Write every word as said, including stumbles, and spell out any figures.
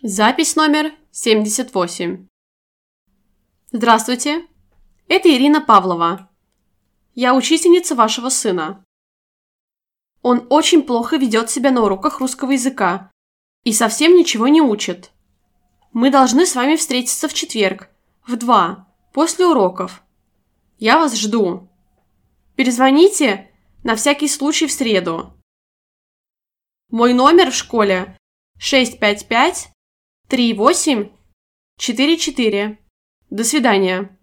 Запись номер семьдесят восемь. Здравствуйте, это Ирина Павлова. Я учительница вашего сына. Он очень плохо ведет себя на уроках русского языка и совсем ничего не учит. Мы должны с вами встретиться в четверг, в два, после уроков. Я вас жду. Перезвоните на всякий случай в среду. Мой номер в школе шесть пять пять три восемь четыре четыре. До свидания.